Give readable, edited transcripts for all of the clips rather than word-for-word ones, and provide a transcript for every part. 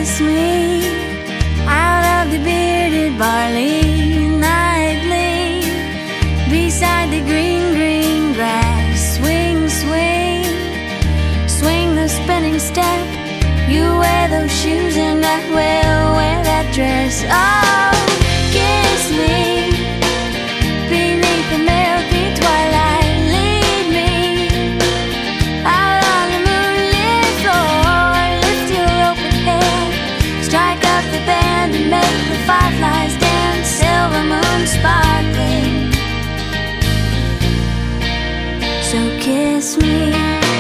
kiss me out of the bearded barley nightly, beside the green, green grass. Swing, swing, swing the spinning step. You wear those shoes and I will wear that dress. Oh, kiss me beneath the milky twilight. Lead me out on the moonlit floor. Lift your open head, strike up the band and make the fireflies dance. Silver moon sparkling, so kiss me.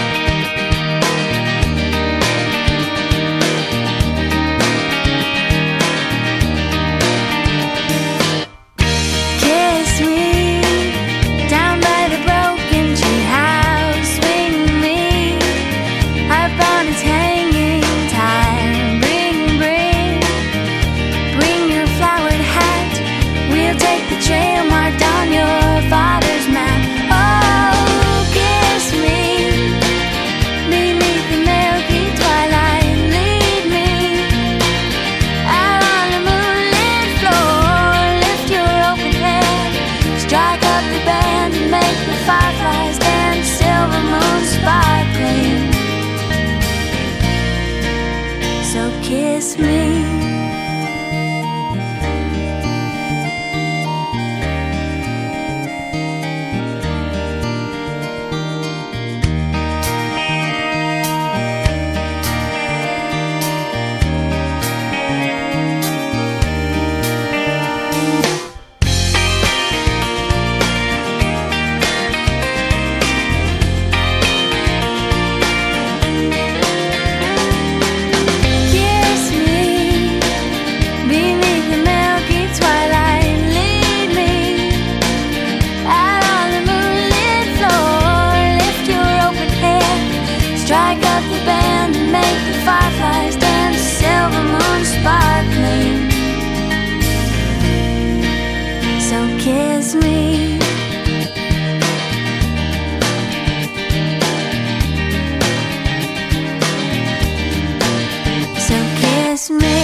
Trail marked on your father's map. Oh, kiss me beneath the milky twilight. Lead me out on the moonlit floor. Lift your open head, strike up the band and make the fireflies dance. Silver moon sparkling, so kiss me. Strike up the band and make the fireflies dance. Silver moon sparkling, so kiss me. So kiss me.